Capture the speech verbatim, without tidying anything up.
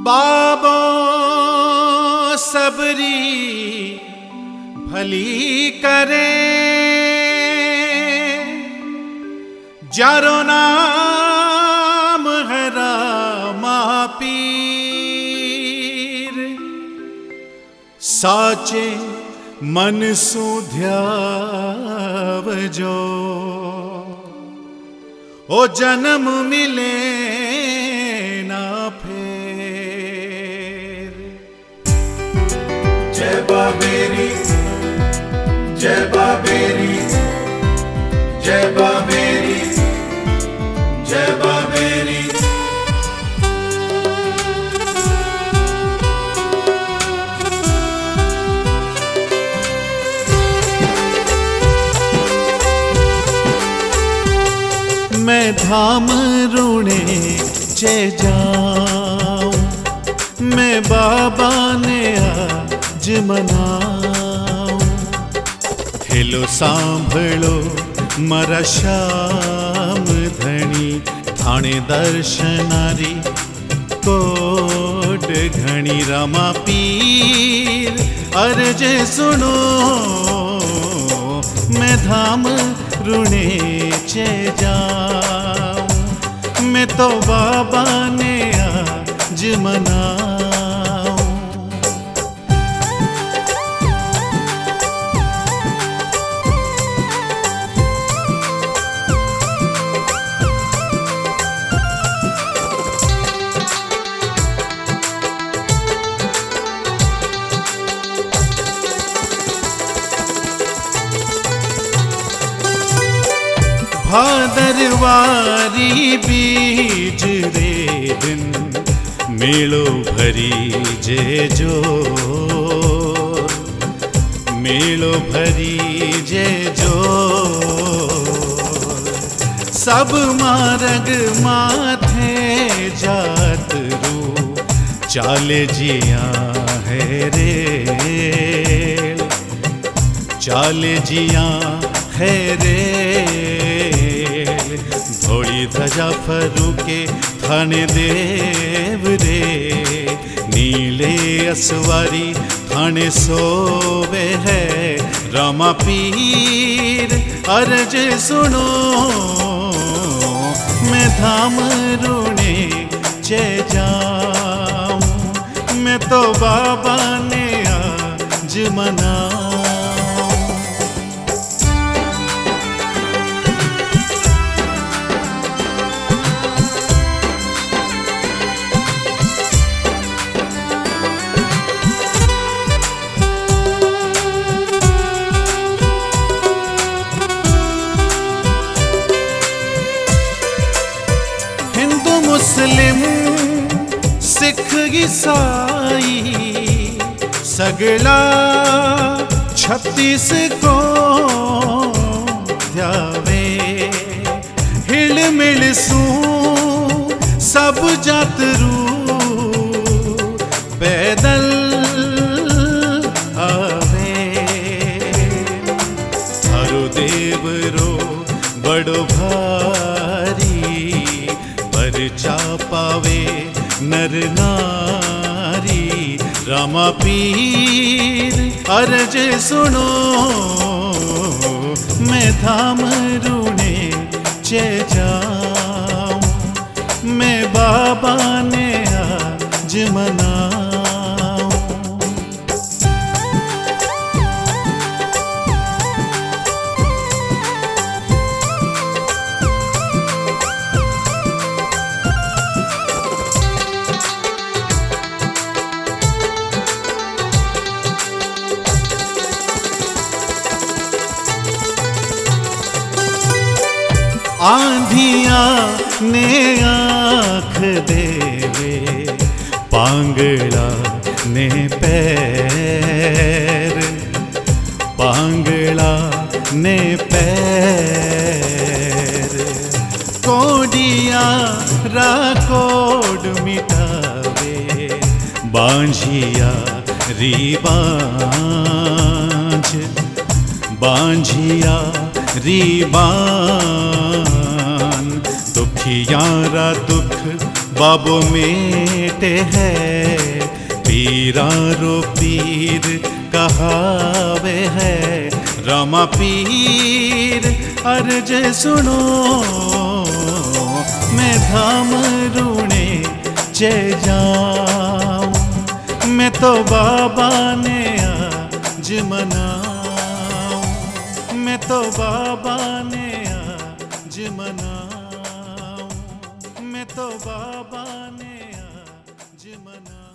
बाबो सबरी भली करे, जारो नाम है रामा पीर। साचे मन सुध्यावजो, ओ जन्म मिले ना फेर। जय बाबेरी, जय बाबेरी, जय बाबेरी, जय बाबेरी। मैं धाम रूणे चे जाऊं, मैं बाबा ने आज मनाऊं। हेलो सांभळो मारा श्याम धणी, थाणे दर्शनारी कोड घणी। रामा पीर अर्जे सुनो, मैं धाम रूणे चे जाऊं, मैं तो बाबा ने आज मनाऊं। भादरवारी बीज रे दिन, मेलो भरी जे जो, मेलो भरी जे जो। सब मार्ग माथे जात रू, चाले जिया है रे, चाले जिया है रे। धोड़ी ध्वजा फरूके थाने देव रे, नीले असवारी थाने सोवे है। रामा पीर अर्ज सुनो, मैं धाम रूणे चे जाऊं, मैं तो बाबा ने आज मनाऊं। मुस्लिम सिख ईसाई सगला छत्तीस को ध्यावे। हिल मिल सू सब जातरू, पैदल आवे। थारो देवरो बड़ो भारी, चा पावे नर नारी। रामा पीर अर्ज सुनो, मैं धाम रूणे चे जाऊं, मैं बाबा ने आज मनाऊं। आंधिया ने आँख देवे, पांगड़ा ने पैर, पांगड़ा ने पैर। कोडिया राकोड मिटावे, बांझिया री बांझ, बांझिया री बांझ। दुखी पियारा दुख बाबो मेटे है, पीरा रो पीर कहावे है। रामा पीर अर्ज सुनो, मैं धाम रूणे चे जाऊं। मैं तो बाबा ने आज मनाऊं, मैं तो बाबा ने आज मनाऊं, मैं तो बाबा ने आज मनाऊं।